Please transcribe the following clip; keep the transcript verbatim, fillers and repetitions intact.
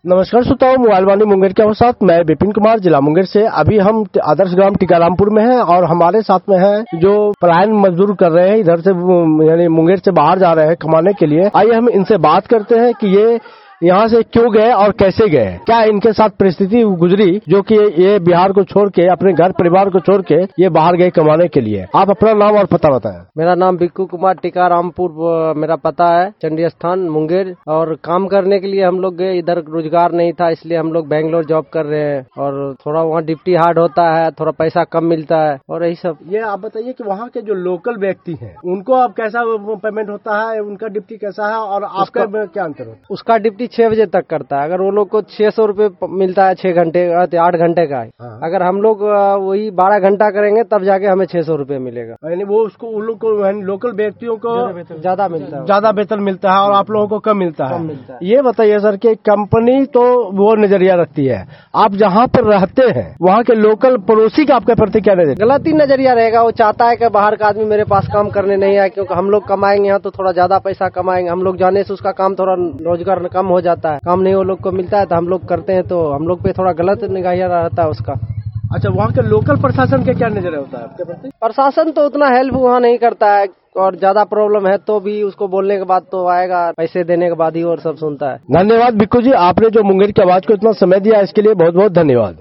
नमस्कार श्रोताओं, मोबाइल वाणी मुंगेर के साथ मैं विपिन कुमार, जिला मुंगेर से। अभी हम आदर्श ग्राम टीकारामपुर में हैं और हमारे साथ में है जो पलायन मजदूर कर रहे हैं, इधर से यानी मुंगेर से बाहर जा रहे हैं कमाने के लिए। आइए हम इनसे बात करते हैं कि ये यहाँ से क्यों गए और कैसे गए, क्या इनके साथ परिस्थिति गुजरी जो कि ये बिहार को छोड़ के, अपने घर परिवार को छोड़ के ये बाहर गए कमाने के लिए। आप अपना नाम और पता बताएं। मेरा नाम बिक्कू कुमार, टीकारामपुर मेरा पता है, चंडी स्थान मुंगेर। और काम करने के लिए हम लोग गए, इधर रोजगार नहीं था इसलिए हम लोग बेंगलोर जॉब कर रहे हैं और थोड़ा वहाँ ड्यूटी हार्ड होता है, थोड़ा पैसा कम मिलता है और यही सब। ये आप बताइए कि वहाँ के जो लोकल व्यक्ति हैं उनको अब कैसा पेमेंट होता है, उनका ड्यूटी कैसा है और आपका क्या अंतर होता है? उसका ड्यूटी छह बजे तक करता है। अगर वो लोग को छह सौ रूपये मिलता है छह घंटे का, आठ घंटे का है। हाँ। अगर हम लोग वही बारह घंटा करेंगे तब जाके हमें छह सौ रूपये मिलेगा। यानी वो उसको उन लोग को लोकल व्यक्तियों को ज्यादा मिलता है, ज्यादा वेतन मिलता है और आप लोगों को कम मिलता है। कम मिलता है। ये बताइए सर कि कंपनी तो वो नजरिया रखती है, आप जहाँ पर रहते हैं वहाँ के लोकल पड़ोसी का आपके प्रति क्या नजरिया? गलत ही नजरिया रहेगा। वो चाहता है कि बाहर का आदमी मेरे पास काम करने नहीं आए, क्योंकि हम लोग कमाएंगे यहाँ तो थोड़ा ज्यादा पैसा कमाएंगे। हम लोग जाने से उसका काम थोड़ा रोजगार कम हो जाता है, काम नहीं वो लोग को मिलता है तो हम लोग करते हैं, तो हम लोग पे थोड़ा गलत निगाहिया रहता है उसका। अच्छा, वहाँ के लोकल प्रशासन के क्या नजरिया होता है आपके प्रति? प्रशासन तो उतना हेल्प वहाँ नहीं करता है और ज्यादा प्रॉब्लम है तो भी उसको बोलने के बाद तो आएगा, पैसे देने के बाद ही और सब सुनता है। धन्यवाद बिक्कू जी, आपने जो मुंगेर की आवाज को इतना समय दिया इसके लिए बहुत बहुत धन्यवाद।